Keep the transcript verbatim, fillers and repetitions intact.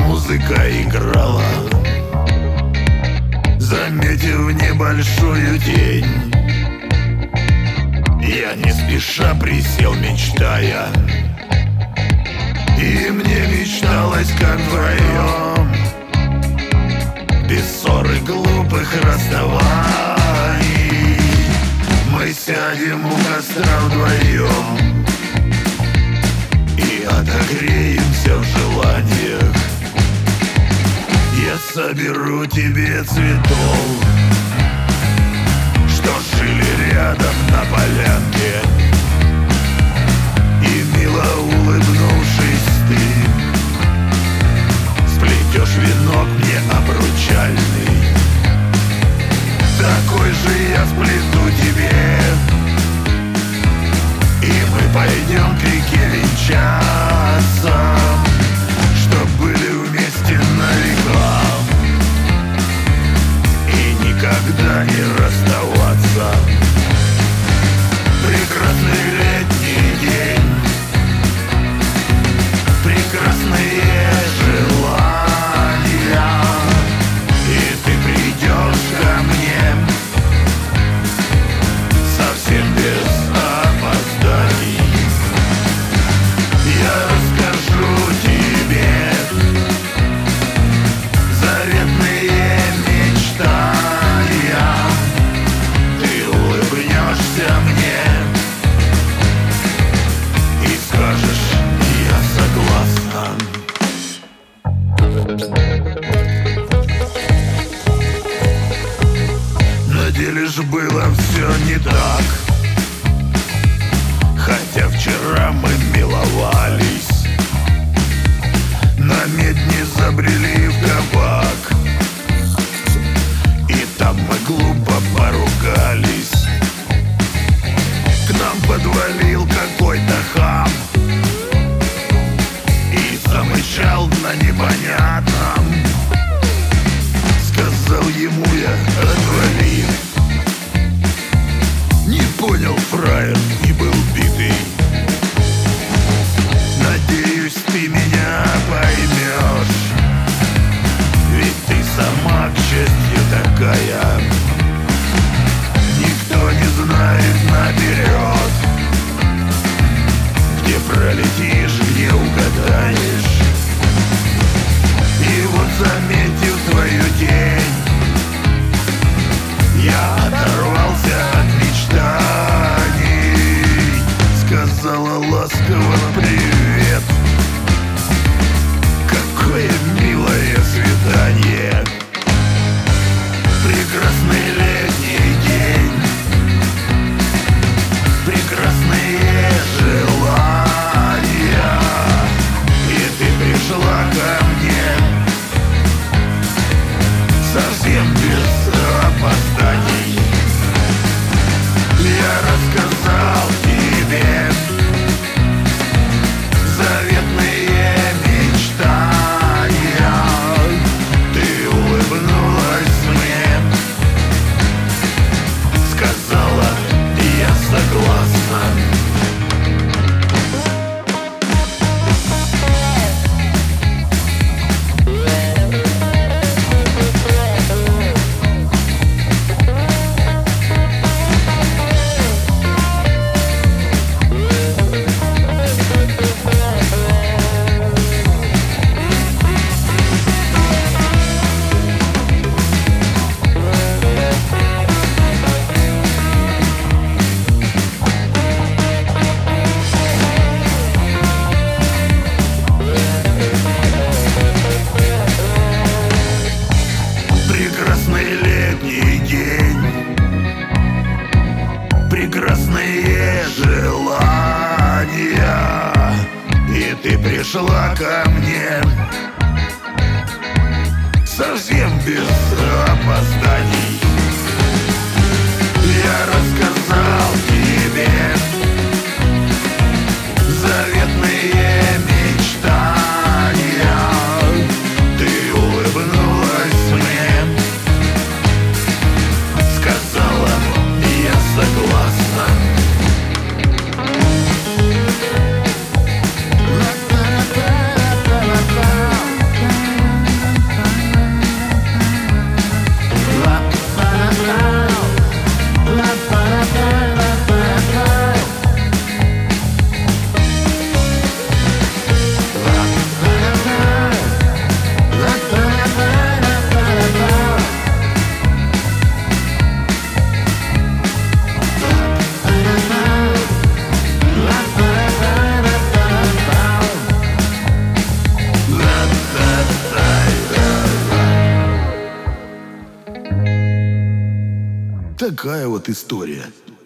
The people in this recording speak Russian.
музыка играла, заметив небольшую тень, я не спеша присел, мечтая, и мне мечталось, как вдвоем, без ссор и глупых расставаний, мы сядем у костра вдвоем и отогреемся в желаниях. Я соберу тебе цветов, что жили рядом на полянке, и мило улыбнувшись ты сплетешь венок мне обручальный. Такой же я сплету тебе, и мы пойдем к реке венчаться, чтоб были вместе на века и никогда не расставаться. Прекрасный летний день, прекрасные желания, и ты придешь ко мне совсем без опозданий. Я расскажу тебе заветные мечтания, ты улыбнешься мне и скажешь: я согласна. На деле ж было все не так, хотя вчера мы миловались, на медне забрели в кабак, и там мы глупо поругались. К нам подвалил какой-то хам и замычал на непонятном. Сказал ему я: отвали. Не понял фраер и был битый. Надеюсь, ты меня поймешь, ведь ты сама, к счастью, такая. Никто не знает наперед, где пролетишь, где угадаешь. И вот, заметив твою тень, я оторвался от мечтаний. Сказала ласково привет. Какое милое свидание. Прекрасный летний день, прекрасные желания, и ты пришла ко мне совсем без опозданий. Я рассказал тебе заветные мечтания, ты улыбнулась мне, сказала: я согласна. Прекрасный летний день, прекрасные желания, и ты пришла ко мне совсем без опозданий. Я рассказал тебе заветные мечтания, ты улыбнулась мне, сказала: я согласна. Такая вот история.